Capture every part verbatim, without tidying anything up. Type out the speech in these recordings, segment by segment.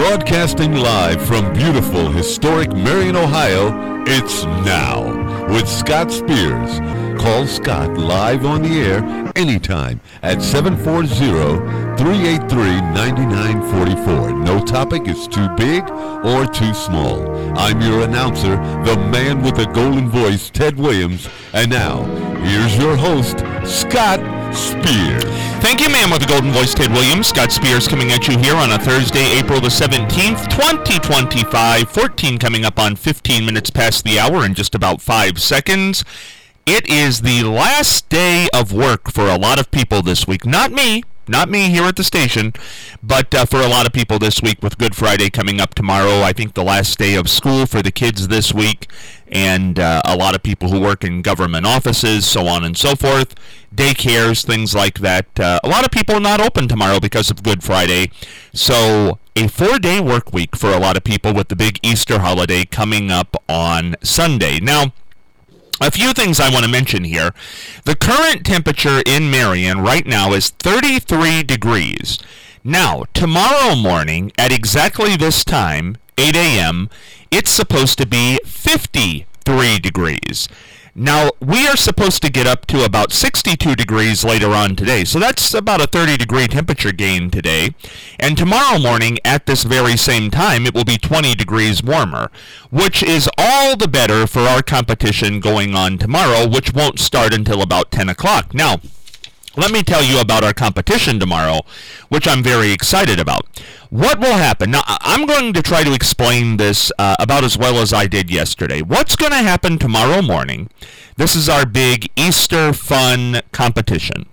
Broadcasting live from beautiful, historic Marion, Ohio, it's Now with Scott Spears. Call Scott live on the air anytime at seven four zero, three eight three, nine nine four four. No topic is too big or too small. I'm your announcer, the man with the golden voice, Ted Williams. And now, here's your host, Scott Spears. Thank you, man with the golden voice, Ted Williams. Scott Spears coming at you here on a Thursday, April the seventeenth, twenty twenty-five. fourteen coming up on fifteen minutes past the hour in just about five seconds. It is the last day of work for a lot of people this week. Not me. Not me here at the station, but uh, for a lot of people this week with Good Friday coming up tomorrow. I think the last day of school for the kids this week, and uh, a lot of people who work in government offices, so on and so forth, daycares, things like that. Uh, a lot of people are not open tomorrow because of Good Friday, so a four-day work week for a lot of people with the big Easter holiday coming up on Sunday. Now, a few things I want to mention here. The current temperature in Marion right now is thirty-three degrees. Now, tomorrow morning at exactly this time, eight a.m., it's supposed to be fifty-three degrees. Now, we are supposed to get up to about sixty-two degrees later on today, so that's about a thirty degree temperature gain today. And tomorrow morning, at this very same time, it will be twenty degrees warmer, which is all the better for our competition going on tomorrow, which won't start until about ten o'clock. Now, let me tell you about our competition tomorrow, which I'm very excited about. What will happen? Now, I'm going to try to explain this uh, about as well as I did yesterday. What's going to happen tomorrow morning? This is our big Easter fun competition.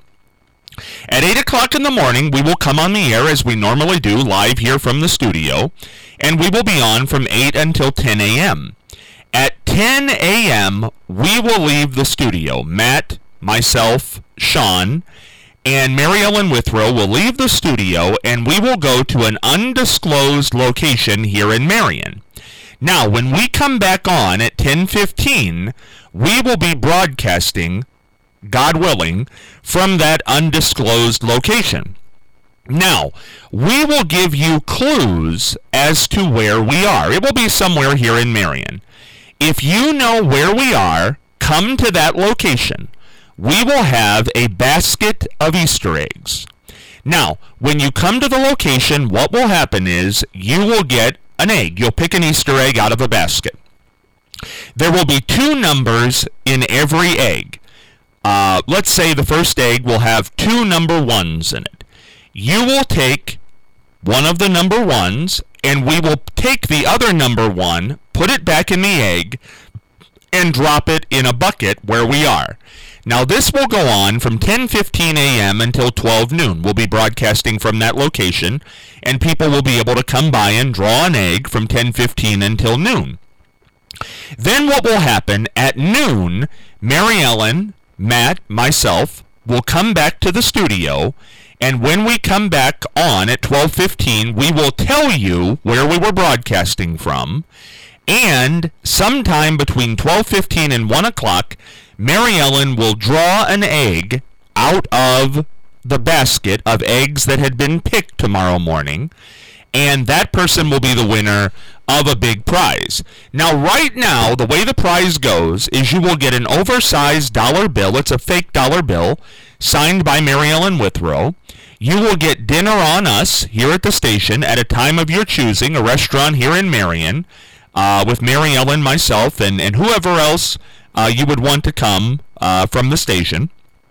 At eight o'clock in the morning, we will come on the air as we normally do, live here from the studio, and we will be on from eight until ten a.m. At ten a.m., we will leave the studio. Matt, myself, Sean, and Mary Ellen Withrow will leave the studio, and we will go to an undisclosed location here in Marion. Now, when we come back on at ten fifteen, we will be broadcasting, God willing, from that undisclosed location. Now, we will give you clues as to where we are. It will be somewhere here in Marion. If you know where we are, come to that location. We will have a basket of Easter eggs. Now, when you come to the location, what will happen is you will get an egg. You'll pick an Easter egg out of a basket. There will be two numbers in every egg. Uh, let's say the first egg will have two number ones in it. You will take one of the number ones, and we will take the other number one, put it back in the egg, and drop it in a bucket where we are. Now, this will go on from ten fifteen a.m. until twelve noon. We'll be broadcasting from that location, and people will be able to come by and draw an egg from ten fifteen until noon. Then what will happen at noon, Mary Ellen, Matt, myself, will come back to the studio, and when we come back on at twelve fifteen, we will tell you where we were broadcasting from, and sometime between twelve fifteen and one o'clock, Mary Ellen will draw an egg out of the basket of eggs that had been picked tomorrow morning, and that person will be the winner of a big prize. Now, right now, the way the prize goes is you will get an oversized dollar bill. It's a fake dollar bill signed by Mary Ellen Withrow. You will get dinner on us here at the station at a time of your choosing, a restaurant here in Marion, uh, with Mary Ellen, myself, and, and whoever else uh, you would want to come uh, from the station.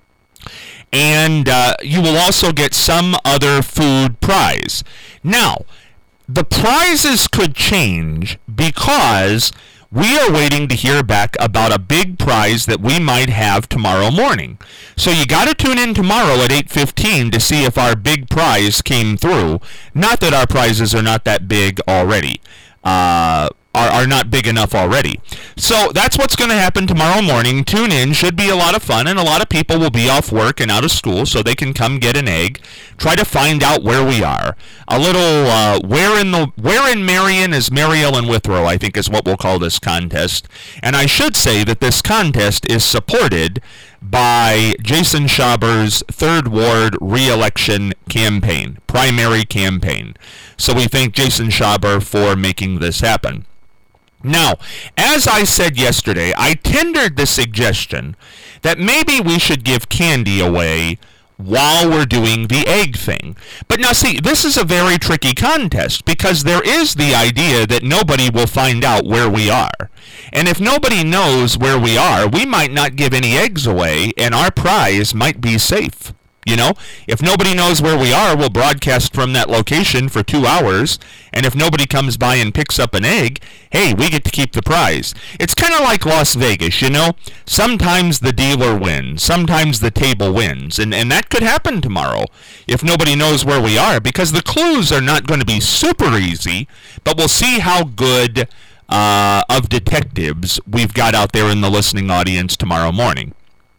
And uh, you will also get some other food prize. Now, the prizes could change because we are waiting to hear back about a big prize that we might have tomorrow morning. So you got to tune in tomorrow at eight fifteen to see if our big prize came through. Not that our prizes are not that big already. Uh, are, are not big enough already. So that's what's going to happen tomorrow morning. Tune in. Should be a lot of fun, and a lot of people will be off work and out of school, so they can come get an egg. Try to find out where we are. A little uh, where in the where in Marion is Mary Ellen Withrow, I think is what we'll call this contest. And I should say that this contest is supported by Jason Schaber's third Ward re-election campaign, primary campaign. So we thank Jason Schaber for making this happen. Now, as I said yesterday, I tendered the suggestion that maybe we should give candy away while we're doing the egg thing. But now see, this is a very tricky contest because there is the idea that nobody will find out where we are. And if nobody knows where we are, we might not give any eggs away and our prize might be safe. You know, if nobody knows where we are, we'll broadcast from that location for two hours, and if nobody comes by and picks up an egg, hey, we get to keep the prize. It's kind of like Las Vegas, you know? Sometimes the dealer wins, sometimes the table wins, and, and that could happen tomorrow if nobody knows where we are, because the clues are not going to be super easy, but we'll see how good uh, of detectives we've got out there in the listening audience tomorrow morning.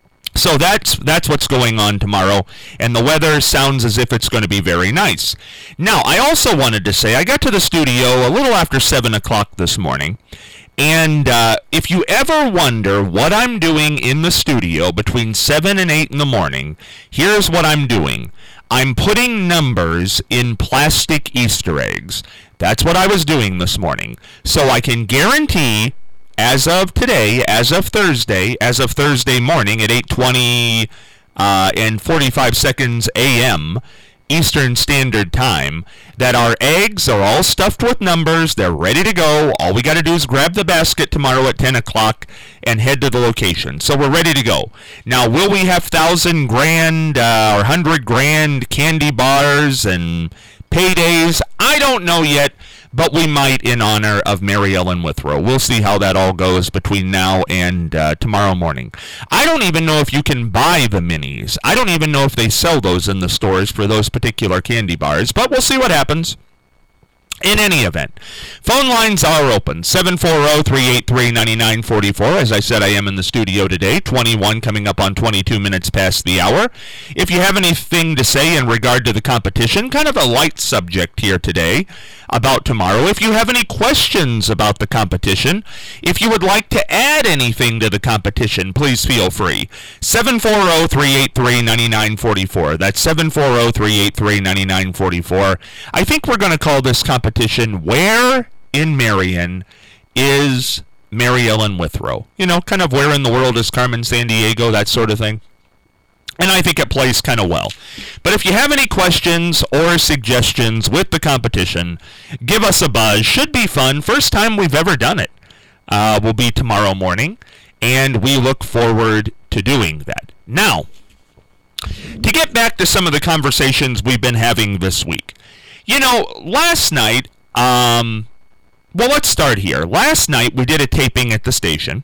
So that's that's what's going on tomorrow, and the weather sounds as if it's going to be very nice. Now, I also wanted to say, I got to the studio a little after seven o'clock this morning, and uh, if you ever wonder what I'm doing in the studio between seven and eight in the morning, here's what I'm doing. I'm putting numbers in plastic Easter eggs. That's what I was doing this morning. So I can guarantee, as of today, as of Thursday, as of Thursday morning at eight twenty uh, and forty-five seconds a m Eastern Standard Time, that our eggs are all stuffed with numbers. They're ready to go. All we got to do is grab the basket tomorrow at ten o'clock and head to the location. So we're ready to go. Now, will we have thousand grand uh, or hundred grand candy bars and paydays? I don't know yet, but we might in honor of Mary Ellen Withrow. We'll see how that all goes between now and uh, tomorrow morning. I don't even know if you can buy the minis. I don't even know if they sell those in the stores for those particular candy bars, but we'll see what happens. In any event, phone lines are open, seven four zero, three eight three, nine nine four four. As I said, I am in the studio today, twenty-one coming up on twenty-two minutes past the hour. If you have anything to say in regard to the competition, kind of a light subject here today about tomorrow. If you have any questions about the competition, if you would like to add anything to the competition, please feel free. seven four zero, three eight three, nine nine four four. That's seven four zero, three eight three, nine nine four four. I think we're going to call this competition Competition, Where in Marion is Mary Ellen Withrow? You know, kind of where in the world is Carmen Sandiego, that sort of thing. And I think it plays kind of well. But if you have any questions or suggestions with the competition, give us a buzz. Should be fun. First time we've ever done it uh, will be tomorrow morning, and we look forward to doing that. Now, to get back to some of the conversations we've been having this week. You know, last night, um, well, let's start here. Last night, we did a taping at the station,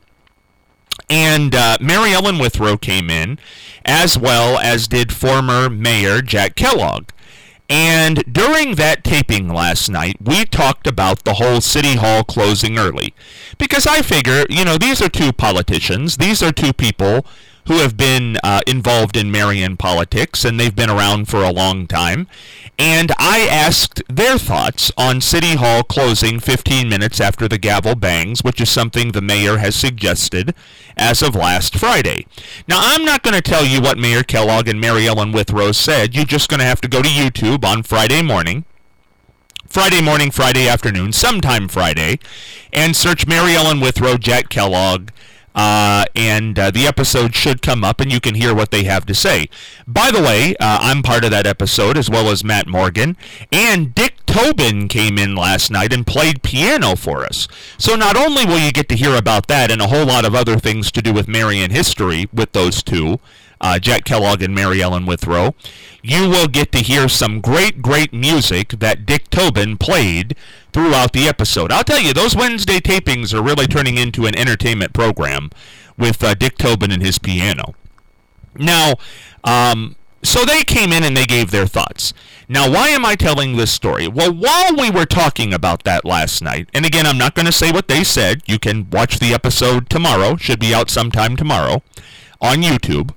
and uh, Mary Ellen Withrow came in, as well as did former Mayor Jack Kellogg. And during that taping last night, we talked about the whole City Hall closing early. Because I figure, you know, these are two politicians. These are two people who have been uh, involved in Marion politics, and they've been around for a long time. And I asked their thoughts on City Hall closing fifteen minutes after the gavel bangs, which is something the mayor has suggested as of last Friday. Now, I'm not going to tell you what Mayor Kellogg and Mary Ellen Withrow said. You're just going to have to go to YouTube on Friday morning. Friday morning, Friday afternoon, sometime Friday, and search Mary Ellen Withrow, Jack Kellogg, Uh, and uh, the episode should come up, and you can hear what they have to say. By the way, uh, I'm part of that episode, as well as Matt Morgan, and Dick Tobin came in last night and played piano for us. So not only will you get to hear about that and a whole lot of other things to do with Marion history with those two, uh, Jack Kellogg and Mary Ellen Withrow, you will get to hear some great, great music that Dick Tobin played throughout the episode. I'll tell you, those Wednesday tapings are really turning into an entertainment program with uh, Dick Tobin and his piano. Now, um, so they came in and they gave their thoughts. Now, why am I telling this story? Well, while we were talking about that last night, and again, I'm not going to say what they said. You can watch the episode tomorrow. Should be out sometime tomorrow on YouTube.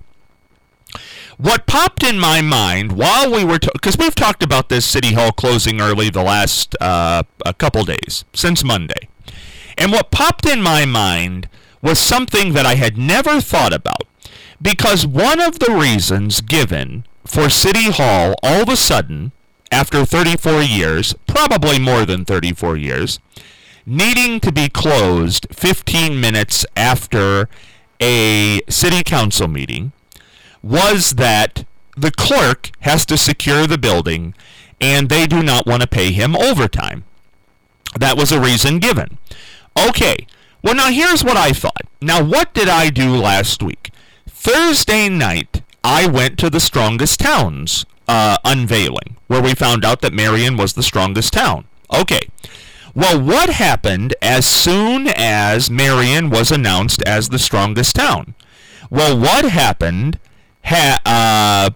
What popped in my mind while we were, because we've talked about this City Hall closing early the last uh, a couple days, since Monday. And what popped in my mind was something that I had never thought about. Because one of the reasons given for City Hall all of a sudden, after thirty-four years, probably more than thirty-four years, needing to be closed fifteen minutes after a city council meeting was that the clerk has to secure the building and they do not want to pay him overtime. That was a reason given. Okay, well now here's what I thought. Now what did I do last week? Thursday night, I went to the Strongest Towns uh, unveiling, where we found out that Marion was the strongest town. Okay, well what happened as soon as Marion was announced as the strongest town? Well, what happened ha- uh,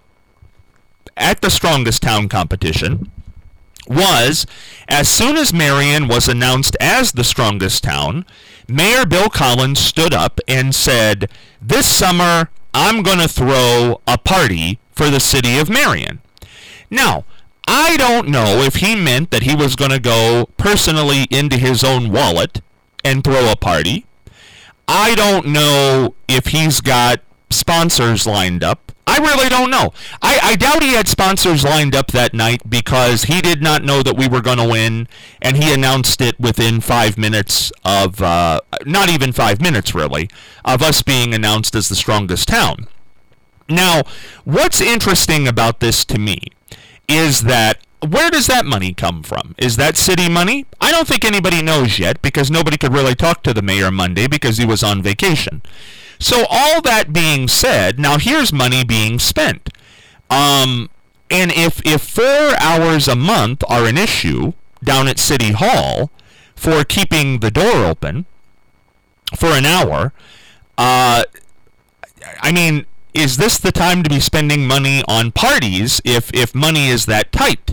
at the Strongest Town competition was, as soon as Marion was announced as the strongest town, Mayor Bill Collins stood up and said, this summer I'm going to throw a party for the city of Marion. Now, I don't know if he meant that he was going to go personally into his own wallet and throw a party. I don't know if he's got sponsors lined up. I really don't know. I, I doubt he had sponsors lined up that night because he did not know that we were going to win, and he announced it within five minutes of, uh, not even five minutes really, of us being announced as the strongest town. Now, what's interesting about this to me is that, where does that money come from? Is that city money? I don't think anybody knows yet because nobody could really talk to the mayor Monday because he was on vacation. So all that being said, now here's money being spent. Um, and if, if four hours a month are an issue down at City Hall for keeping the door open for an hour, uh, I mean, is this the time to be spending money on parties if, if money is that tight?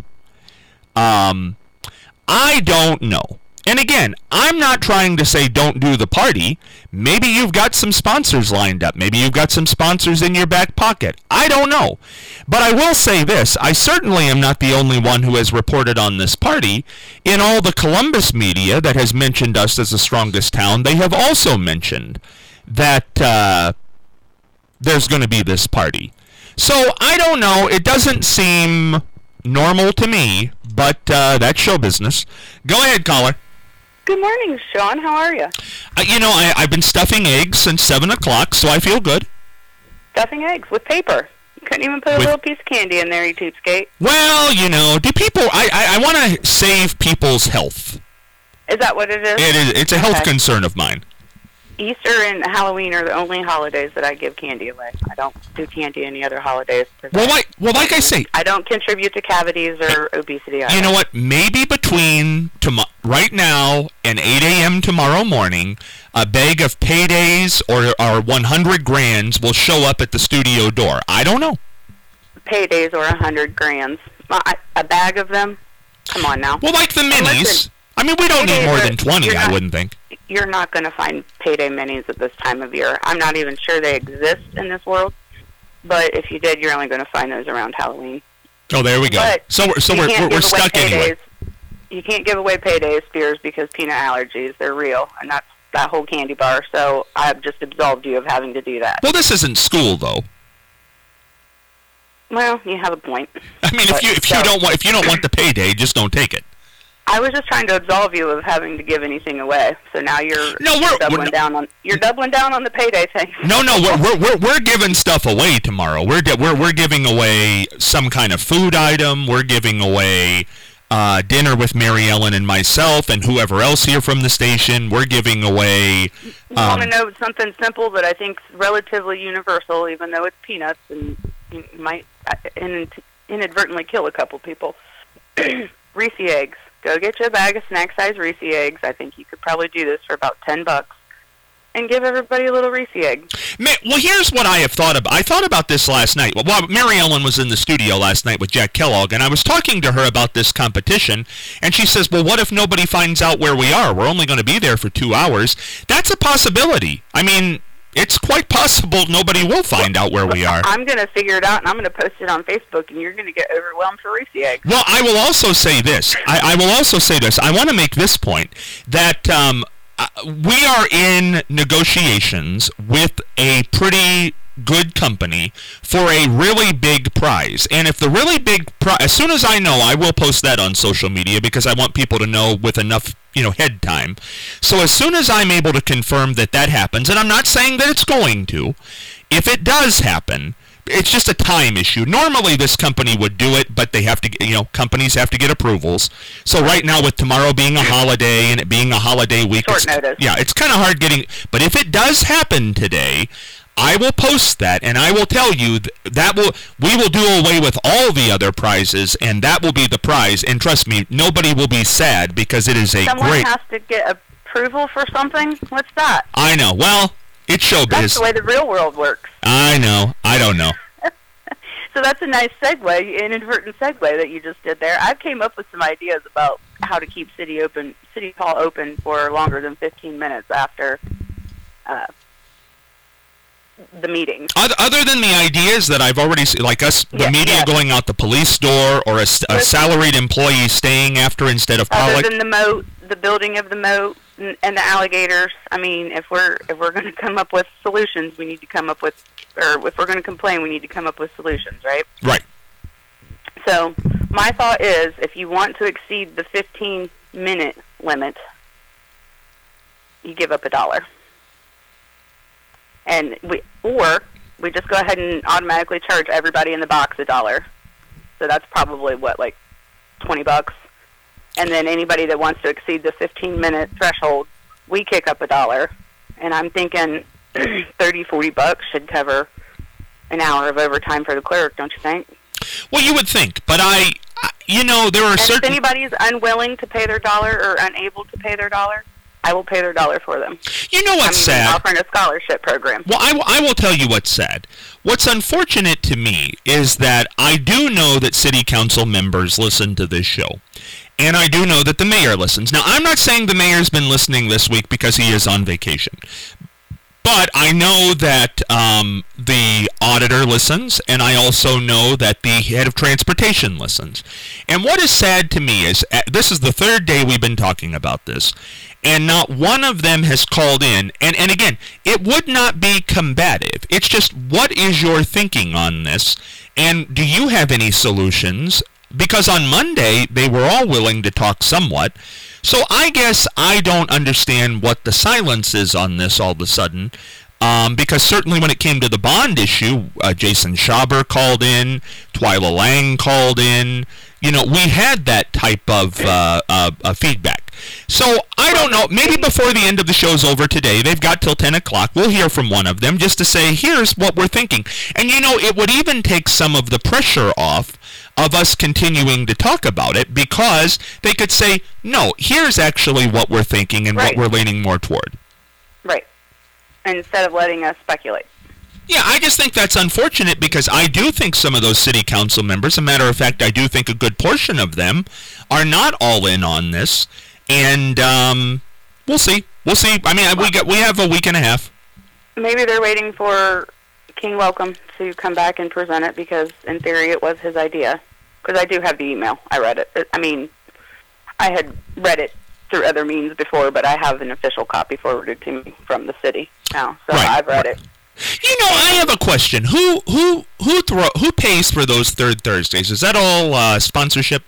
Um, I don't know. And again, I'm not trying to say don't do the party. Maybe you've got some sponsors lined up. Maybe you've got some sponsors in your back pocket. I don't know. But I will say this. I certainly am not the only one who has reported on this party. In all the Columbus media that has mentioned us as the strongest town, they have also mentioned that uh, there's going to be this party. So I don't know. It doesn't seem normal to me, but uh, that's show business. Go ahead, caller. Good morning, Sean. How are you? Uh, you know, I, I've been stuffing eggs since seven o'clock, so I feel good. Stuffing eggs with paper. You couldn't even put a with, little piece of candy in there, you cheapskate. Well, you know, do people... I, I, I want to save people's health. Is that what it is? It is. It's a health okay. concern of mine. Easter and Halloween are the only holidays that I give candy away. I don't do candy any other holidays. Well, like, well, like I say... I don't contribute to cavities or obesity either. You know what? Maybe between tom- right now and eight a.m. tomorrow morning, a bag of paydays or, or one hundred grands will show up at the studio door. I don't know. Paydays or one hundred grands. A bag of them? Come on now. Well, like the minis. Listen, I mean, we don't need more than twenty, not, I wouldn't think. You're not going to find payday minis at this time of year. I'm not even sure they exist in this world. But if you did, you're only going to find those around Halloween. Oh, there we go. But so we're, so we're, we're, we're stuck paydays. Anyway. You can't give away paydays, Spears, because peanut allergies, they're real. And that's that whole candy bar. So I've just absolved you of having to do that. Well, this isn't school, though. Well, you have a point. I mean, but, if you if so, you don't want if you don't want the payday, just don't take it. I was just trying to absolve you of having to give anything away. So now you're, no, you're we're, doubling we're, down on you're doubling down on the payday thing. No, no, we're we're we're, we're giving stuff away tomorrow. We're we're we're giving away some kind of food item. We're giving away uh, dinner with Mary Ellen and myself and whoever else here from the station. We're giving away. Um, I want to know something simple that I think is relatively universal, even though it's peanuts and you might inadvertently kill a couple people. Reese eggs. Go get you a bag of snack-size Reese eggs. I think you could probably do this for about ten bucks. And give everybody a little Reese egg. Well, here's what I have thought about. I thought about this last night. Well, Mary Ellen was in the studio last night with Jack Kellogg, and I was talking to her about this competition, and she says, well, what if nobody finds out where we are? We're only going to be there for two hours. That's a possibility. I mean, it's quite possible nobody will find out where we are. I'm going to figure it out, and I'm going to post it on Facebook, and you're going to get overwhelmed for Reese eggs. Well, I will also say this. I, I will also say this. I want to make this point, that um, uh, we are in negotiations with a pretty good company for a really big prize. And if the really big prize, as soon as I know, I will post that on social media because I want people to know with enough, you know, head time. So as soon as I'm able to confirm that that happens, and I'm not saying that it's going to, if it does happen, it's just a time issue. Normally this company would do it, but they have to, you know, companies have to get approvals. So right now with tomorrow being a holiday and it being a holiday week, Short it's, notice. yeah, it's kind of hard getting, but if it does happen today, I will post that and I will tell you th- that will, we will do away with all the other prizes and that will be the prize. And trust me, nobody will be sad because it is a Someone great... has to get approval for something? What's that? I know. Well, it's showbiz. That's the way the real world works. I know. I don't know. So that's a nice segue, inadvertent segue that you just did there. I came up with some ideas about how to keep city open, city hall open for longer than fifteen minutes after uh, the meeting. Other than the ideas that I've already seen, like us, the Yeah, media yeah. going out the police door, or a, a salaried employee staying after instead of Other public. than the moat, the building of the moat, and, and the alligators. I mean, if we're if we're going to come up with solutions, we need to come up with, or if we're going to complain, we need to come up with solutions, right? Right. So my thought is, if you want to exceed the fifteen minute limit, you give up a dollar. And we, or we just go ahead and automatically charge everybody in the box a dollar. So that's probably, what, like twenty bucks? And then anybody that wants to exceed the fifteen minute threshold, we kick up a dollar. And I'm thinking thirty, forty bucks should cover an hour of overtime for the clerk, don't you think? Well, you would think, but I, I you know, there are And certain... if anybody is unwilling to pay their dollar or unable to pay their dollar, I will pay their dollar for them. You know what's I mean, sad? offering a scholarship program. Well, I, w- I will tell you what's sad. What's unfortunate to me is that I do know that city council members listen to this show. And I do know that the mayor listens. Now, I'm not saying the mayor's been listening this week because he is on vacation. But I know that um, the auditor listens, and I also know that the head of transportation listens. And what is sad to me is, uh, this is the third day we've been talking about this, and not one of them has called in. And, and again, it would not be combative. It's just, what is your thinking on this? And do you have any solutions? Because on Monday, they were all willing to talk somewhat. So I guess I don't understand what the silence is on this all of a sudden. Um, because certainly when it came to the bond issue, uh, Jason Schaber called in, Twyla Lang called in. You know, we had that type of uh, uh, uh, feedback. So I don't know. Maybe before the end of the show's over today, they've got till ten o'clock. We'll hear from one of them just to say, here's what we're thinking. And, you know, it would even take some of the pressure off of us continuing to talk about it, because they could say, no, here's actually what we're thinking and Right. what we're leaning more toward. Right. Instead of letting us speculate. Yeah, I just think that's unfortunate, because I do think some of those city council members, a matter of fact, I do think a good portion of them are not all in on this, and um, we'll see. We'll see. I mean, we get we have a week and a half. Maybe they're waiting for King Welcome to come back and present it, because in theory it was his idea. Because I do have the email. I read it. I mean, I had read it through other means before, but I have an official copy forwarded to me from the city now, so Right. I've read it. You know, I have a question. Who who who throw who pays for those third Thursdays? Is that all uh, sponsorship?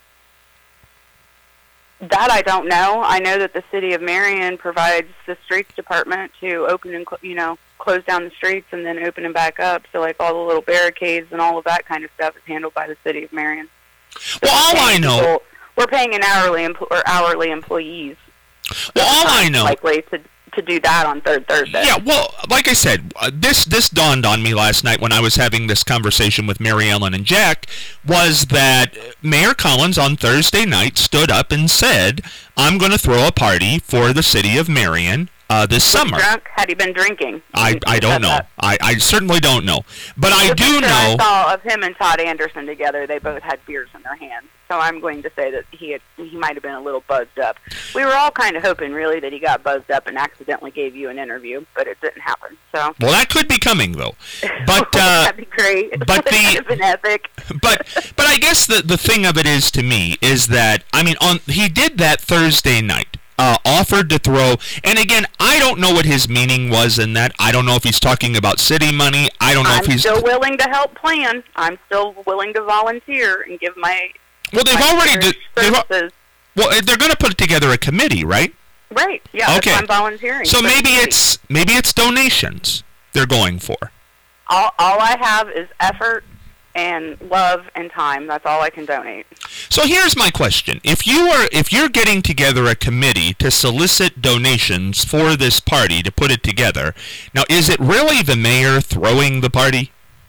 That I don't know. I know that the city of Marion provides the streets department to open and, cl- you know, close down the streets and then open them back up. So, like, all the little barricades and all of that kind of stuff is handled by the city of Marion. So Well, all we're I paying know, people- we're paying an hourly empl- or hourly employees. well, all I know. Likely to to do that on third Thursday. Yeah, well, like I said, uh, this this dawned on me last night when I was having this conversation with Mary Ellen and Jack, was that Mayor Collins on Thursday night stood up and said, I'm going to throw a party for the city of Marion uh, this summer. Drunk? Had he been drinking? I, I don't know. I, I certainly don't know. But I The do picture know... I saw of him and Todd Anderson together, they both had beers in their hands. So I'm going to say that he had, he might have been a little buzzed up. We were all kind of hoping, really, that he got buzzed up and accidentally gave you an interview, but it didn't happen. So Well, that could be coming, though. But uh, that'd be great. but That the- would have been epic. but but I guess the the thing of it is, to me, is that, I mean, on he did that Thursday night. uh, offered to throw, and again, I don't know what his meaning was in that. I don't know if he's talking about city money. I don't know I'm if he's... still willing to help plan. I'm still willing to volunteer and give my... Well, they've my already... Did, they've, services. well, they're going to put together a committee, right? Right, yeah, okay. that's why I'm volunteering. So maybe it's maybe it's donations they're going for. All, all I have is effort and love and time. That's all I can donate. So here's my question. If you are if you're getting together a committee to solicit donations for this party to put it together, now is it really the mayor throwing the party?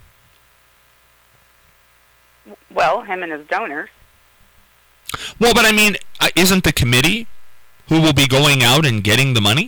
Well, him and his donors. Well, but I mean, uh, isn't the committee who will be going out and getting the money?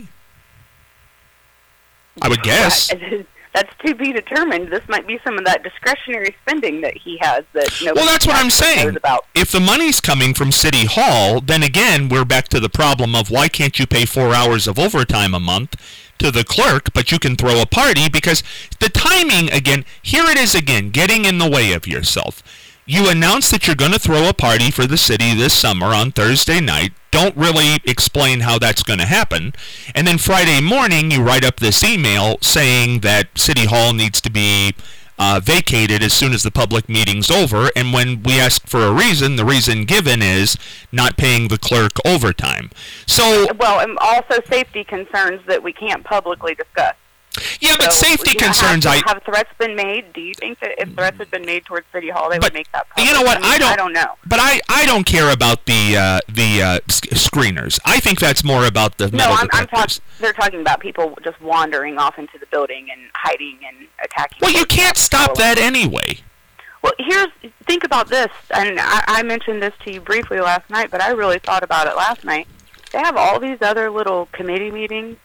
I would guess. That's to be determined. This might be some of that discretionary spending that he has that nobody well, that's what I'm saying. knows about. If the money's coming from City Hall, then again, we're back to the problem of why can't you pay four hours of overtime a month to the clerk, but you can throw a party? Because the timing, again, here it is again, getting in the way of yourself. You announce that you're going to throw a party for the city this summer on Thursday night. Don't really explain how that's going to happen. And then Friday morning, you write up this email saying that City Hall needs to be uh, vacated as soon as the public meeting's over. And when we ask for a reason, the reason given is not paying the clerk overtime. So, well, and also safety concerns that we can't publicly discuss. Yeah, but so, safety you know, concerns... Have, I have threats been made? Do you think that if threats had been made towards City Hall, they but, would make that public? You know what? I, mean, I don't. I don't know. But I, I don't care about the uh, the uh, sc- screeners. I think that's more about the metal no, I'm, I'm detectors. talking. They're talking about people just wandering off into the building and hiding and attacking. Well, you can't stop that anyway. Well, here's think about this, and I, I mentioned this to you briefly last night, but I really thought about it last night. They have all these other little committee meetings.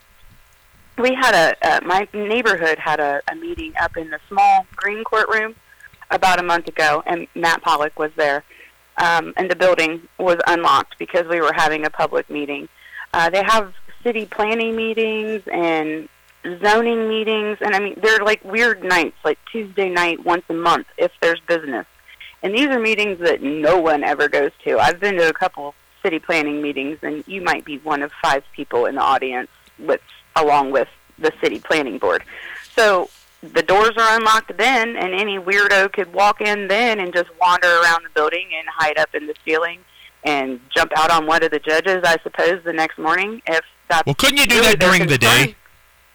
We had a, uh, my neighborhood had a, a meeting up in the small green courtroom about a month ago, and Matt Pollock was there, um, and the building was unlocked because we were having a public meeting. Uh, they have city planning meetings and zoning meetings, and I mean, they're like weird nights, like Tuesday night once a month if there's business. And these are meetings that no one ever goes to. I've been to a couple city planning meetings, and you might be one of five people in the audience with along with the city planning board. So the doors are unlocked then, and any weirdo could walk in then and just wander around the building and hide up in the ceiling and jump out on one of the judges, I suppose, the next morning. If that's well, couldn't you do really that during the concern. day?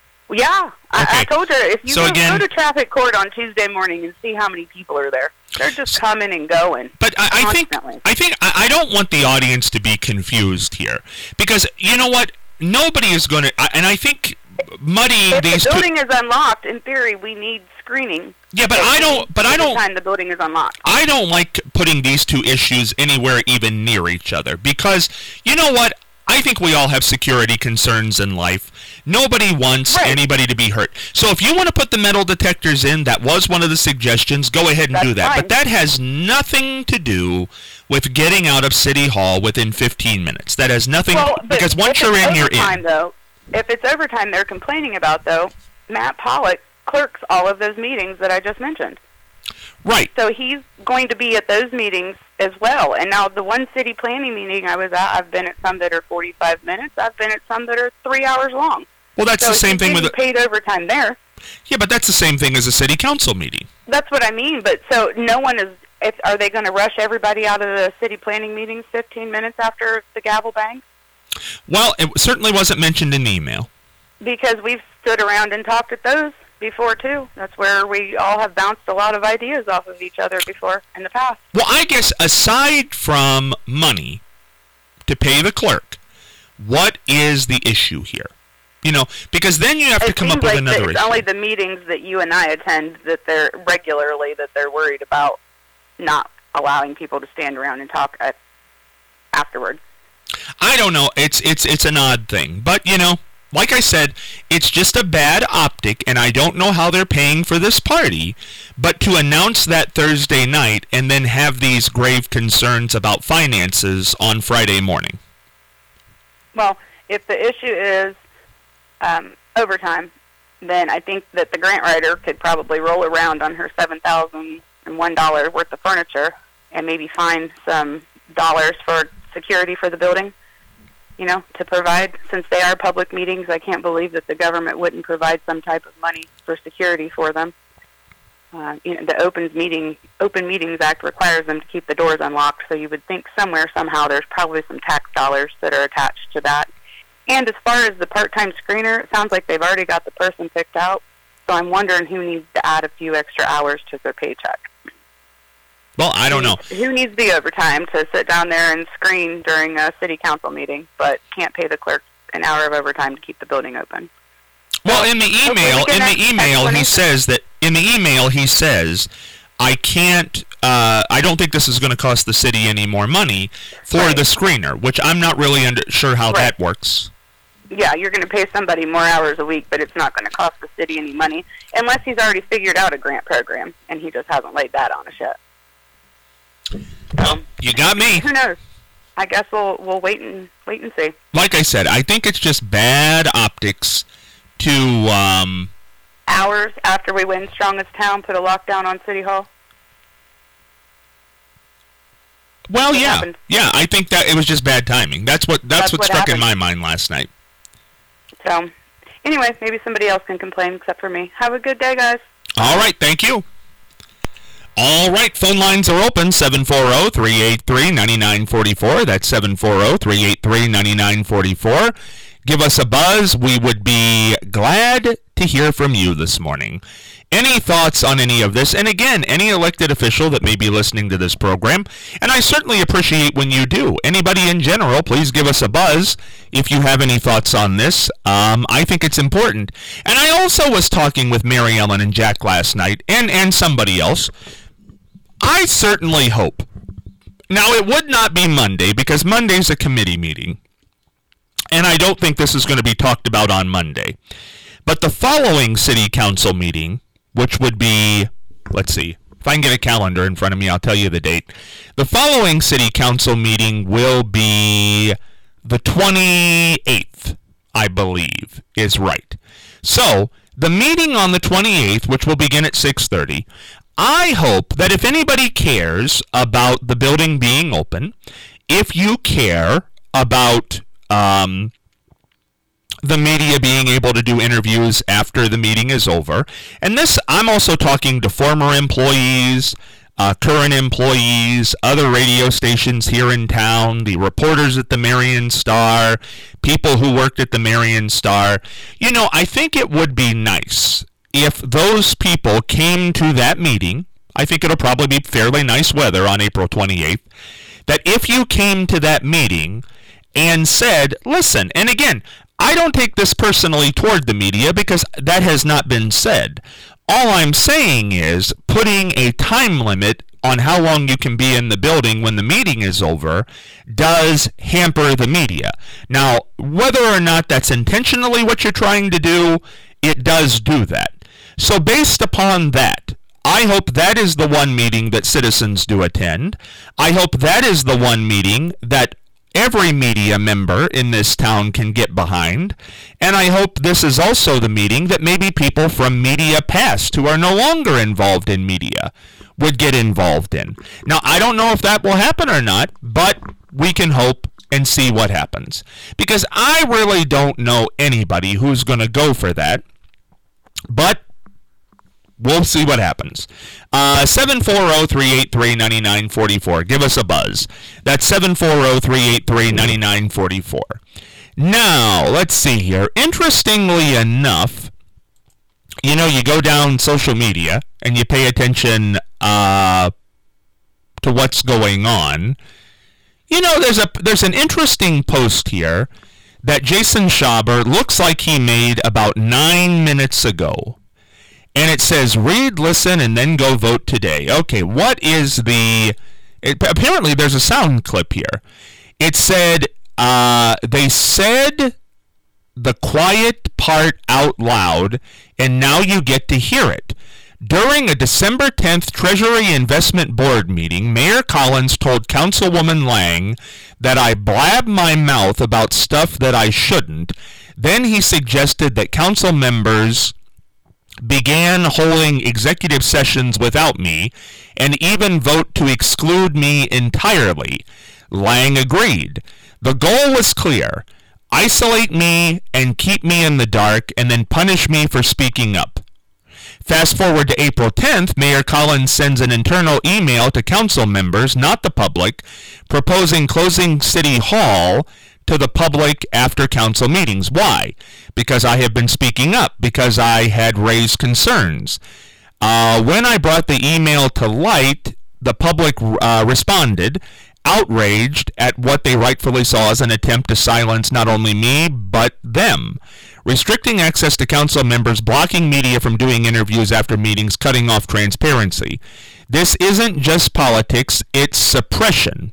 Yeah. I, okay. I told her, if you so go, again, go to traffic court on Tuesday morning and see how many people are there. They're just coming and going. But I, I think I think I, I don't want the audience to be confused here, because you know what? Nobody is going to, and I think muddying if these the building two, is unlocked, in theory, we need screening. Yeah, but I don't. But I don't. Time the building is unlocked. I don't like putting these two issues anywhere even near each other, because you know what? I think we all have security concerns in life. Nobody wants right. anybody to be hurt. So if you want to put the metal detectors in, that was one of the suggestions, go ahead and That's do that. fine. But that has nothing to do with getting out of City Hall within fifteen minutes. That has nothing, well, because once you're in, you're in. Though, if it's overtime they're complaining about, though, Matt Pollock clerks all of those meetings that I just mentioned. Right. So he's going to be at those meetings as well. And now the one city planning meeting I was at, I've been at some that are forty-five minutes. I've been at some that are three hours long. Well, that's so the same thing with a, paid overtime there. Yeah, but that's the same thing as a city council meeting. That's what I mean. But so no one is. If, are they going to rush everybody out of the city planning meetings fifteen minutes after the gavel bangs? Well, it certainly wasn't mentioned in the email. Because we've stood around and talked at those before, too. That's where we all have bounced a lot of ideas off of each other before in the past. Well, I guess aside from money to pay the clerk, what is the issue here? You know, because then you have it to come up like with another it's issue. It's only the meetings that you and I attend that they're regularly that they're worried about not allowing people to stand around and talk at, afterwards. I don't know. It's it's it's an odd thing, but you know, like I said, it's just a bad optic, and I don't know how they're paying for this party. But to announce that Thursday night and then have these grave concerns about finances on Friday morning. Well, if the issue is um, overtime, then I think that the grant writer could probably roll around on her seven thousand one dollars worth of furniture and maybe find some dollars for security for the building. you know, to provide, since they are public meetings, I can't believe that the government wouldn't provide some type of money for security for them. Uh, you know, the Open Meeting Open Meetings Act requires them to keep the doors unlocked, so you would think somewhere, somehow, there's probably some tax dollars that are attached to that. And as far as the part-time screener, it sounds like they've already got the person picked out, so I'm wondering who needs to add a few extra hours to their paycheck. Well, I don't know. Who needs the overtime to sit down there and screen during a city council meeting, but can't pay the clerk an hour of overtime to keep the building open? Well, in the email, in the email, he says that in the email he says, I can't. Uh, I don't think this is going to cost the city any more money for right. the screener, which I'm not really under, sure how right. that works. Yeah, you're going to pay somebody more hours a week, but it's not going to cost the city any money unless he's already figured out a grant program and he just hasn't laid that on us yet. Well, um, you got me. Who knows? I guess we'll we'll wait and wait and see. Like I said, I think it's just bad optics to um hours after we win Strongest Town, put a lockdown on City Hall. Well, what yeah, happened? yeah. I think that it was just bad timing. That's what that's, that's what, what stuck happened. in my mind last night. So, anyway, maybe somebody else can complain except for me. Have a good day, guys. All right, thank you. All right, phone lines are open, seven four zero, three eight three, nine nine four four. That's seven four zero, three eight three, nine nine four four. Give us a buzz. We would be glad to hear from you this morning. Any thoughts on any of this? And again, any elected official that may be listening to this program, and I certainly appreciate when you do. Anybody in general, please give us a buzz if you have any thoughts on this. Um, I think it's important. And I also was talking with Mary Ellen and Jack last night, and, and somebody else. I certainly hope. Now, it would not be Monday, because Monday's a committee meeting, and I don't think this is going to be talked about on Monday. But the following city council meeting, which would be, let's see, if I can get a calendar in front of me, I'll tell you the date. The following city council meeting will be the twenty-eighth, I believe, is right. So, the meeting on the twenty-eighth, which will begin at six thirty, I hope that if anybody cares about the building being open, if you care about um, the media being able to do interviews after the meeting is over, and this, I'm also talking to former employees, uh, current employees, other radio stations here in town, the reporters at the Marion Star, people who worked at the Marion Star. You know, I think it would be nice if those people came to that meeting. I think it'll probably be fairly nice weather on April twenty-eighth, that if you came to that meeting and said, listen, and again, I don't take this personally toward the media because that has not been said. All I'm saying is putting a time limit on how long you can be in the building when the meeting is over does hamper the media. Now, whether or not that's intentionally what you're trying to do, it does do that. So based upon that, I hope that is the one meeting that citizens do attend. I hope that is the one meeting that every media member in this town can get behind. And I hope this is also the meeting that maybe people from media past who are no longer involved in media would get involved in. Now, I don't know if that will happen or not, but we can hope and see what happens. Because I really don't know anybody who's going to go for that. But we'll see what happens. Uh, seven four zero, three eight three, nine nine four four. Give us a buzz. That's seven four zero, three eight three, nine nine four four. Now, let's see here. Interestingly enough, you know, you go down social media and you pay attention uh, to what's going on. You know, there's a there's an interesting post here that Jason Schaber looks like he made about nine minutes ago. And it says, read, listen, and then go vote today. Okay, what is the... It, apparently, there's a sound clip here. It said, uh, they said the quiet part out loud, and now you get to hear it. During a December tenth Treasury Investment Board meeting, Mayor Collins told Councilwoman Lang that I blab my mouth about stuff that I shouldn't. Then he suggested that council members began holding executive sessions without me, and even vote to exclude me entirely. Lang agreed. The goal was clear: isolate me and keep me in the dark, and then punish me for speaking up. Fast forward to April tenth, Mayor Collins sends an internal email to council members, not the public, proposing closing City Hall to the public after council meetings. Why? Because I have been speaking up, because I had raised concerns. Uh, when I brought the email to light, the public uh, responded, outraged at what they rightfully saw as an attempt to silence not only me, but them. Restricting access to council members, blocking media from doing interviews after meetings, cutting off transparency. This isn't just politics, it's suppression.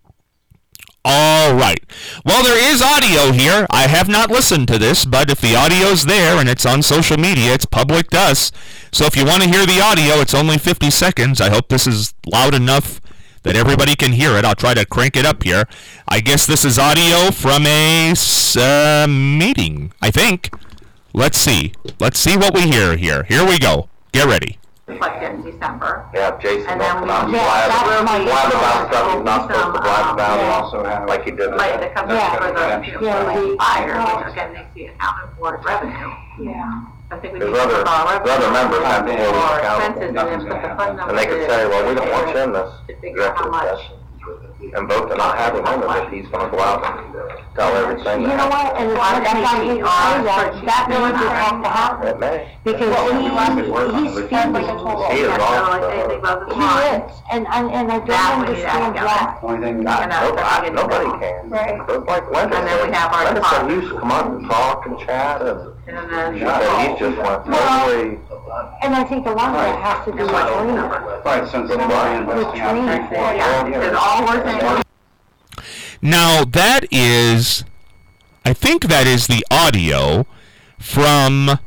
All right. Well, there is audio here. I have not listened to this, but if the audio's there and it's on social media, it's public to us. So if you want to hear the audio, it's only fifty seconds. I hope this is loud enough that everybody can hear it. I'll try to crank it up here. I guess this is audio from a uh, meeting, I think. Let's see. Let's see what we hear here. Here we go. Get ready. Reflected in December. Yeah, Jason And then we- not yeah, blab, that will be- blab about stuff he's not supposed to blab about, Yeah. also have, like he did. Like the company Yeah. for the, Yeah, for the the- fire, uh, which again, they see accounted for as revenue. Yeah. I think we There's need to other, put our there's other members have to hold or accountable. expenses and then put the fund number. And they could say, well, we don't want you in this To figure out how executive much. session. And vote to not have him in it if he's gonna go out and tell everything. You know what, and Why that's didn't why he he be on say that, that spreadsheet? needs to have to happen, It may. because What was he, the last report? he's He feeding. is Yeah, off so like the- anything above the He line. is, and, and, and I That don't we need to understand ask why. Only thing, And that's nobody, what we get nobody to know. can. Right. But like Linda And then we said, have our Linda said, department. you come up and talk and chat and, And then. she said he just went Well, totally. And I think a lot of that has to do with Trina. Right, since the line investing out That's it, yeah, because all we're saying. Now, that is, I think that is the audio from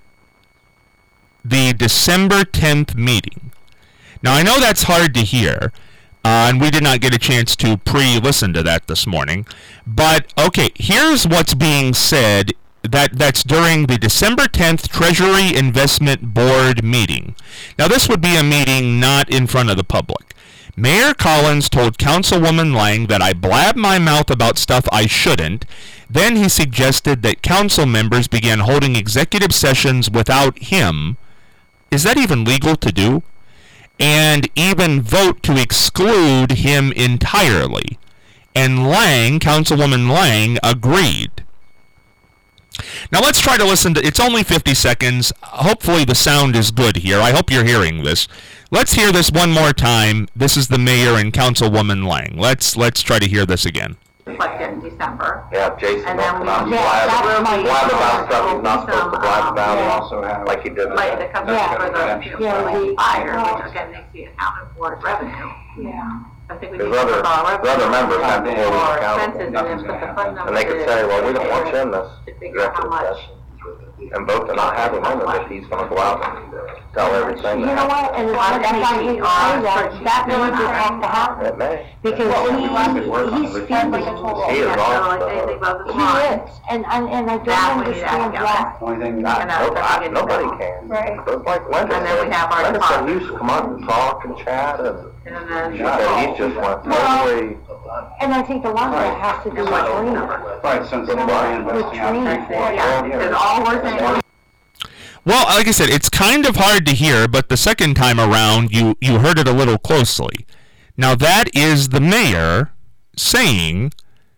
the December tenth meeting. Now, I know that's hard to hear, uh, and we did not get a chance to pre-listen to that this morning, but, okay, here's what's being said that that's during the December tenth Treasury Investment Board meeting. Now, this would be a meeting not in front of the public. Mayor Collins told Councilwoman Lang that I blab my mouth about stuff I shouldn't. Then he suggested that council members began holding executive sessions without him. Is that even legal to do? And even vote to exclude him entirely. And Lang, Councilwoman Lang, agreed. Now let's try to listen to, it's only fifty seconds. Hopefully the sound is good here. I hope you're hearing this. Let's hear this one more time. This is the mayor and Councilwoman Lang. Let's let's try to hear this again. Reflected in December. Yeah, Jason And then we- not Yeah, blab, that's my- blab about stuff he's not Some, supposed to blab um, about, yeah. also have, like he did. Like the company Yeah. for the, Yeah, for the the- fire, which again, they see accounted for as revenue. Yeah. I think we need to There's put other, our there's other revenue members have to hold or accountable. expenses and then put the fund number. And they could say, well, we don't want you in this To figure out how executive much. session. And vote to not have him in it if he's gonna go out and tell everything. You know what, and Why that's didn't why he he be say on that, spreadsheet? that needs to have to happen, It may. because Well, he, he's He feeding. is Yeah, off so like the- anything above the He line. is, and, and, and I That don't we need to understand ask why. Only thing, And that's what we nobody, get to nobody know. can. Right. But like Linda And then we said, have our Linda said, department. you come up and talk and chat and, And then. she said he just went Well, totally. And I think a lot of that has to do with And what Trina. Right, since the line investing out That's it, yeah, because all we're saying. Well, like I said, it's kind of hard to hear, but the second time around, you, you heard it a little closely. Now, that is the mayor saying...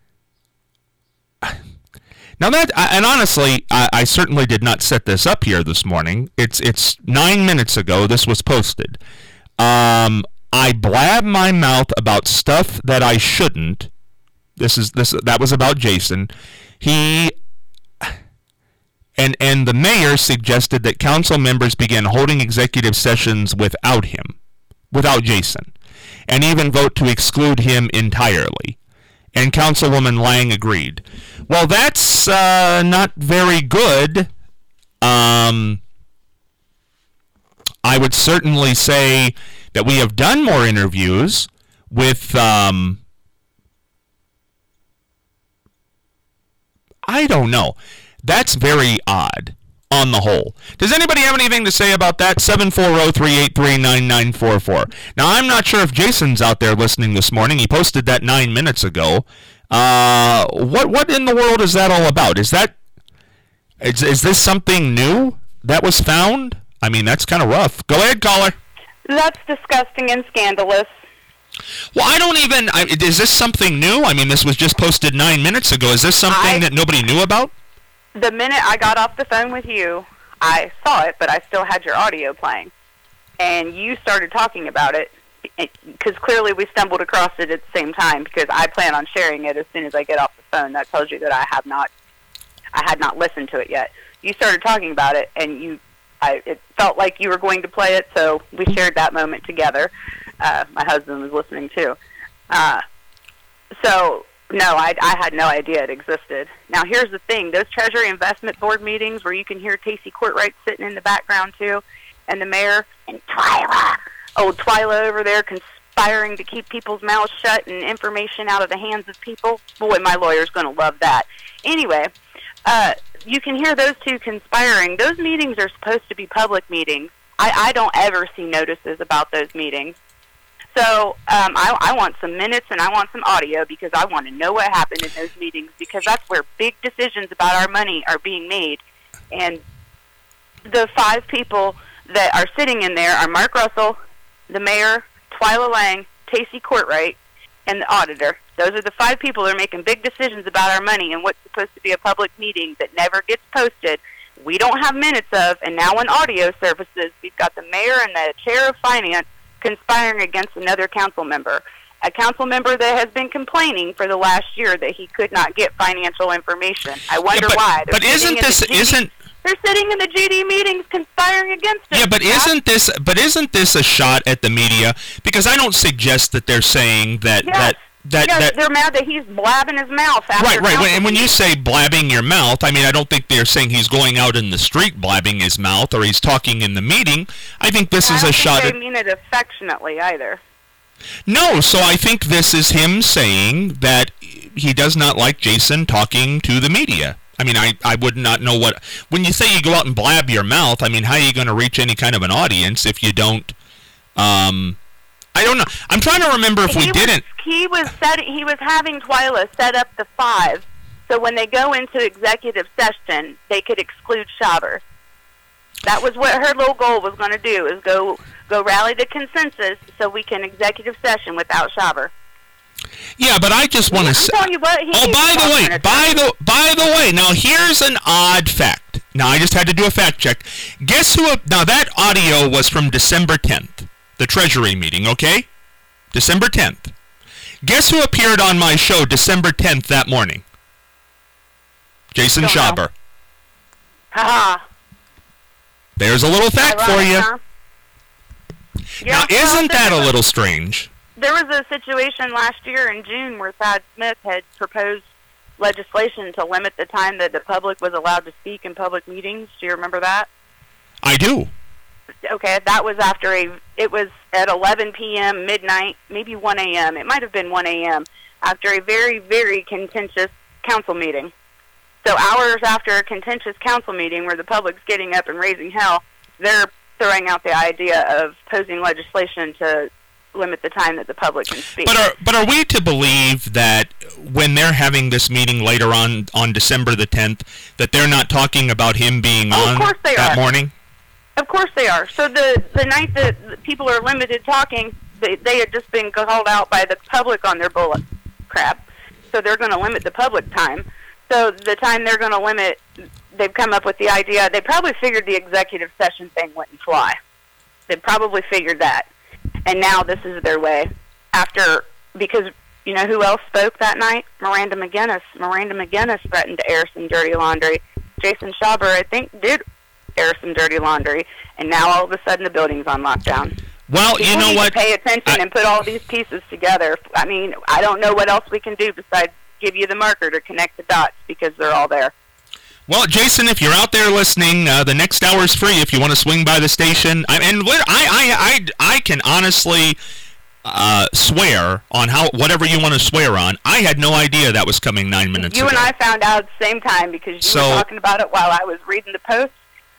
Now that, and honestly, I, I certainly did not set this up here this morning. It's it's nine minutes ago this was posted. Um, I blab my mouth about stuff that I shouldn't. This is this that was about Jason. He and and the mayor suggested that council members begin holding executive sessions without him, without Jason, and even vote to exclude him entirely. And Councilwoman Lang agreed. Well, that's uh, not very good. Um, I would certainly say that we have done more interviews with, um, I don't know. That's very odd. on the whole. Does anybody have anything to say about that? seven four zero, three eight three, nine nine four four. Now, I'm not sure if Jason's out there listening this morning. He posted that nine minutes ago. Uh, what what in the world is that all about? Is that is, is this something new that was found? I mean, that's kind of rough. Go ahead, caller. That's disgusting and scandalous. Well, I don't even... I, is this something new? I mean, this was just posted nine minutes ago. Is this something I, that nobody knew about? The minute I got off the phone with you, I saw it, but I still had your audio playing. And you started talking about it, because clearly we stumbled across it at the same time, because I plan on sharing it as soon as I get off the phone. That tells you that I have not... I had not listened to it yet. You started talking about it, and you... I, it felt like you were going to play it, so we shared that moment together. Uh, my husband was listening too. Uh, so, no, I, I had no idea it existed. Now, here's the thing. Those Treasury Investment Board meetings where you can hear Tacy Courtright sitting in the background too, and the mayor, and Twyla, oh, Twyla over there conspiring to keep people's mouths shut and information out of the hands of people. Boy, my lawyer's going to love that. Anyway, uh, you can hear those two conspiring. Those meetings are supposed to be public meetings. I, I don't ever see notices about those meetings. So um, I, I want some minutes and I want some audio because I want to know what happened in those meetings, because that's where big decisions about our money are being made. And the five people that are sitting in there are Mark Russell, the mayor, Twyla Lang, Tacy Courtright, and the auditor. Those are the five people that are making big decisions about our money and what's supposed to be a public meeting that never gets posted. We don't have minutes of, and now in audio services, we've got the mayor and the chair of finance conspiring against another council member. A council member that has been complaining for the last year that he could not get financial information. I wonder yeah, but, why. They're but isn't this G D, isn't they're sitting in the G D meetings conspiring against it? Yeah, but isn't this but isn't this a shot at the media? Because I don't suggest that they're saying that yes. that That, yes, that, they're mad that he's blabbing his mouth after Right, right. council And when you meetings. say blabbing your mouth, I mean, I don't think they're saying he's going out in the street blabbing his mouth or he's talking in the meeting. I think this I is don't a think shot they at... mean it affectionately either. No, so I think this is him saying that he does not like Jason talking to the media. I mean, I, I would not know what... When you say you go out and blab your mouth, I mean, how are you going to reach any kind of an audience if you don't... Um, I don't know. I'm trying to remember if he we was, didn't... He was setting, he was having Twyla set up the five, so when they go into executive session, they could exclude Schaber. That was what her little goal was going to do, is go go rally the consensus so we can executive session without Schaber. Yeah, but I just want to say... You what, he oh, by the way, by the by the way, now here's an odd fact. Now, I just had to do a fact check. Guess who... Now, that audio was from December tenth, the Treasury meeting, okay? December tenth. Guess who appeared on my show December tenth that morning? Jason Schaber. Ha-ha. There's a little fact Ironic, for you. huh? Now, Yeah, isn't well, that a there- little strange? There was a situation last year in June where Thad Smith had proposed legislation to limit the time that the public was allowed to speak in public meetings. Do you remember that? I do. Okay, that was after a, it was at eleven p.m., midnight, maybe one a.m. It might have been one a.m. after a very, very contentious council meeting. So hours after a contentious council meeting where the public's getting up and raising hell, they're throwing out the idea of posing legislation to limit the time that the public can speak. But are but are we to believe that when they're having this meeting later on on December the tenth, that they're not talking about him being Oh, of on course they that are. morning? Of course they are. So the the night that the people are limited talking, they, they had just been called out by the public on their bullet crap. So they're going to limit the public time. So the time they're going to limit, they've come up with the idea. They probably figured the executive session thing wouldn't fly. They probably figured that. And now this is their way. After, because you know who else spoke that night? Miranda McGinnis. Miranda McGinnis threatened to air some dirty laundry. Jason Schaber, I think, did air some dirty laundry. And now all of a sudden the building's on lockdown. Well, People you know need what? to pay attention I, and put all these pieces together. I mean, I don't know what else we can do besides give you the marker to connect the dots because they're all there. Well, Jason, if you're out there listening, uh, the next hour is free if you want to swing by the station. I, and I, I, I, I can honestly uh, swear on how whatever you want to swear on. I had no idea that was coming nine minutes You ago. and I found out at the same time because you So- were talking about it while I was reading the post,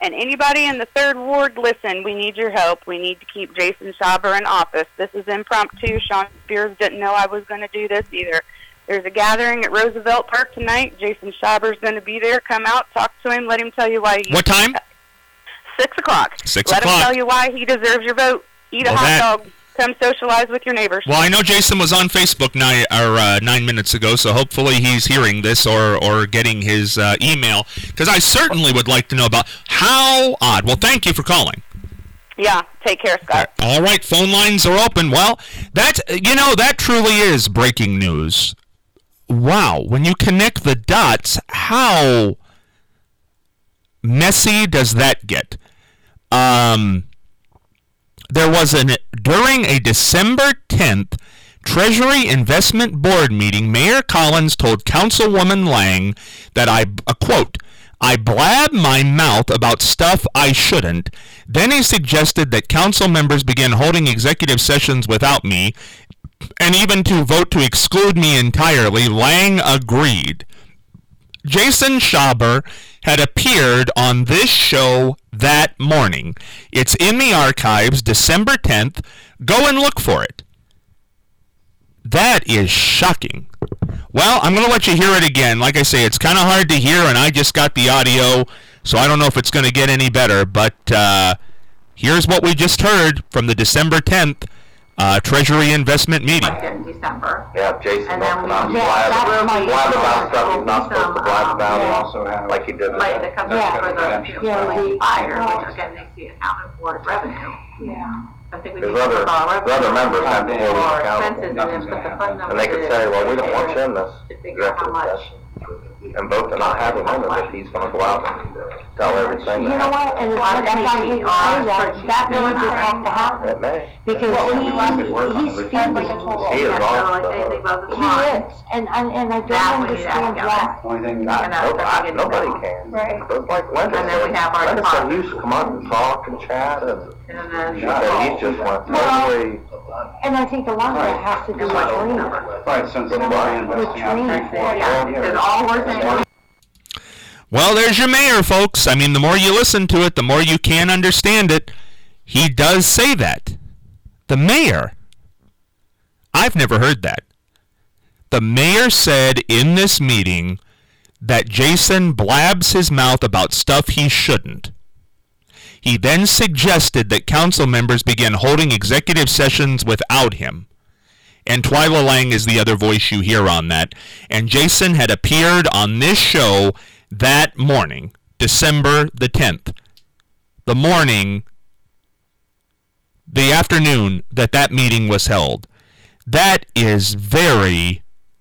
And anybody in the third ward, listen, we need your help. We need to keep Jason Schaber in office. This is impromptu. Sean Spears didn't know I was going to do this either. There's a gathering at Roosevelt Park tonight. Jason Schaber's going to be there. Come out, talk to him, let him tell you why. He, what time? Six o'clock. Six let o'clock. Let him tell you why he deserves your vote. Eat well, a hot that... dog. Come socialize with your neighbors. Well, I know Jason was on Facebook nine, or, uh, nine minutes ago, so hopefully he's hearing this or, or getting his uh, email, because I certainly would like to know about how odd. Well, thank you for calling. Yeah, take care, Scott. All right, phone lines are open. Well, that, you know, that truly is breaking news. Wow, when you connect the dots, how messy does that get? Um... There was an, during a December tenth Treasury Investment Board meeting, Mayor Collins told Councilwoman Lang that I, a quote, I blab my mouth about stuff I shouldn't. Then he suggested that council members begin holding executive sessions without me, and even to vote to exclude me entirely. Lang agreed. Jason Schaber had appeared on this show that morning. It's in the archives, December tenth. Go and look for it. That is shocking. Well, I'm going to let you hear it again. Like I say, it's kind of hard to hear, and I just got the audio, so I don't know if it's going to get any better. But uh, here's what we just heard from the December tenth Uh, Treasury investment meeting. In December. Yeah, Jason, And then we- not yeah, blab, that's my- blab about stuff he's not supposed to blab about, Yeah. also have, like he did. Like the company Yeah. for the, Yeah, for the we- fire, which again makes the accountant for revenue. Yeah. I think we There's need to other, put our there's other revenue members have to hold or accountable. expenses and then put the fund number. And they could say, well, we don't want you in this To figure out how executive much. session. And vote to not have him in it if he's gonna go out and tell everything. You that know what, and as much as I hate to say that, that may just have to happen. It may. Because he, he's spending, He he is Yeah, off so like the anything hook. above the line. is, and, and, and I That don't we need to understand ask why. Only thing, And not, that's nobody, what nobody we can. Right. But like Linda And then we said, have our Linda said department. he used to come out and talk and chat and And then. she said he just went Well, totally. And I think a lot of it has to do with Trina. Right, since With they're what? investing out. With Trina. Yeah, because all we're saying. Well, there's your mayor, folks. I mean, the more you listen to it, the more you can understand it. He does say that. The mayor. I've never heard that. The mayor said in this meeting that Jason blabs his mouth about stuff he shouldn't. He then suggested that council members begin holding executive sessions without him. And Twyla Lang is the other voice you hear on that. And Jason had appeared on this show that morning, December the tenth. The morning, the afternoon that that meeting was held. That is very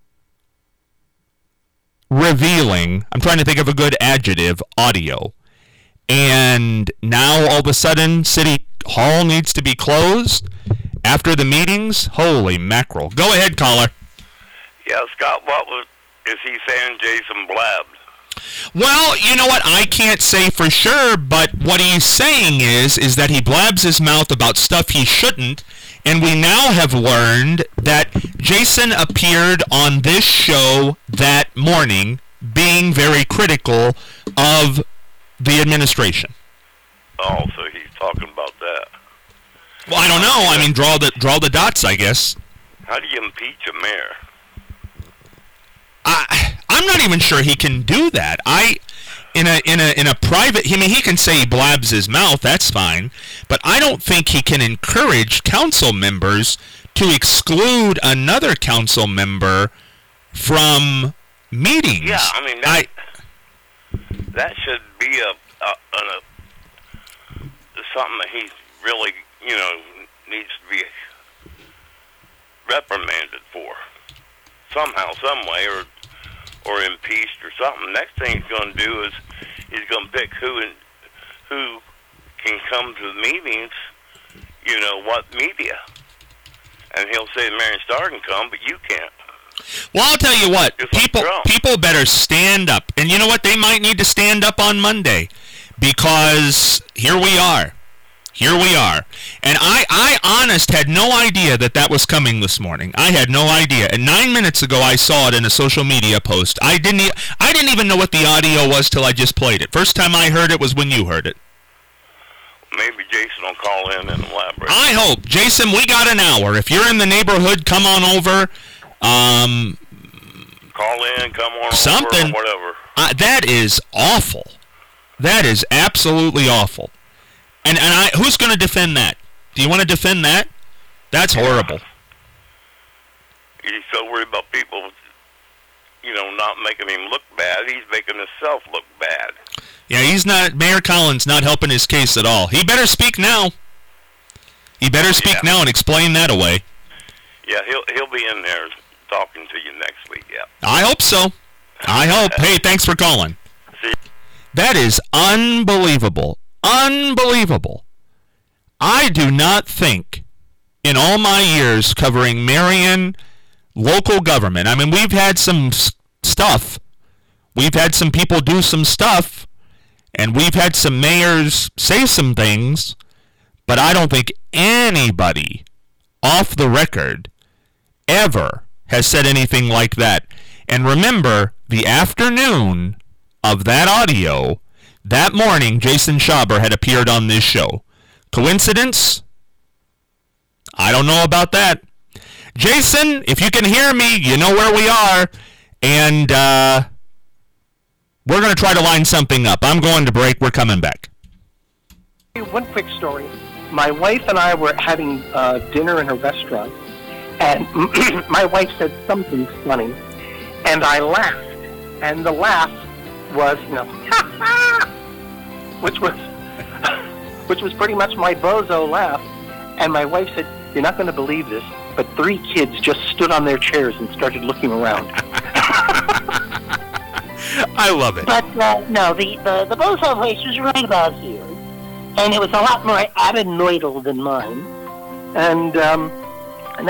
revealing. I'm trying to think of a good adjective, audio. And now all of a sudden, City Hall needs to be closed after the meetings? Holy mackerel. Go ahead, caller. Yeah, Scott, what was, is he saying Jason blabbed? Well, you know what? I can't say for sure, but what he's saying is is that he blabs his mouth about stuff he shouldn't, and we now have learned that Jason appeared on this show that morning being very critical of the administration. Oh, so he's talking about that. Well, I don't know. I mean, draw the draw the dots, I guess. How do you impeach a mayor? I I'm not even sure he can do that. I in a in a in a private I mean he can say he blabs his mouth, that's fine, but I don't think he can encourage council members to exclude another council member from meetings. Yeah, I mean that I, that should be a, a, a, a something that he's really, you know, needs to be reprimanded for somehow, some way, or or impeached or something. Next thing he's going to do is he's going to pick who and who can come to the meetings. You know what media, and he'll say the Marion Star can come, but you can't. Well, I'll tell you what, Just like people Trump. people better stand up, and you know what? They might need to stand up on Monday, because here we are. Here we are. And I, I, honest, had no idea that that was coming this morning. I had no idea. And nine minutes ago, I saw it in a social media post. I didn't, e- I didn't even know what the audio was till I just played it. First time I heard it was when you heard it. maybe Jason will call in and elaborate. I hope. Jason, we got an hour. If you're in the neighborhood, come on over. Um, call in, come on something, over, or whatever. Uh, that is awful. That is absolutely awful. And and I, who's going to defend that? Do you want to defend that? That's horrible. He's so worried about people, you know, not making him look bad. He's making himself look bad. Yeah, he's not, Mayor Collins not helping his case at all. He better speak now. He better speak yeah. now and explain that away. Yeah, he'll he'll be in there talking to you next week, yeah. I hope so. I hope. Hey, thanks for calling. See? That is unbelievable. Unbelievable. I do not think, in all my years covering Marion local government, I mean, we've had some s- stuff. We've had some people do some stuff, and we've had some mayors say some things, but I don't think anybody off the record ever has said anything like that. And remember, the afternoon of that audio, that morning, Jason Schaber had appeared on this show. Coincidence? I don't know about that. Jason, if you can hear me, you know where we are. And uh, we're going to try to line something up. I'm going to break. We're coming back. One quick story. My wife and I were having uh, dinner in a restaurant, and my wife said something funny, and I laughed. And the laugh was, you know, ha ha, which was, which was pretty much my bozo laugh. And my wife said, "You're not going to believe this, but three kids just stood on their chairs and started looking around." I love it. But uh, no, the, the, the bozo voice was right about here. And it was a lot more adenoidal than mine. And um,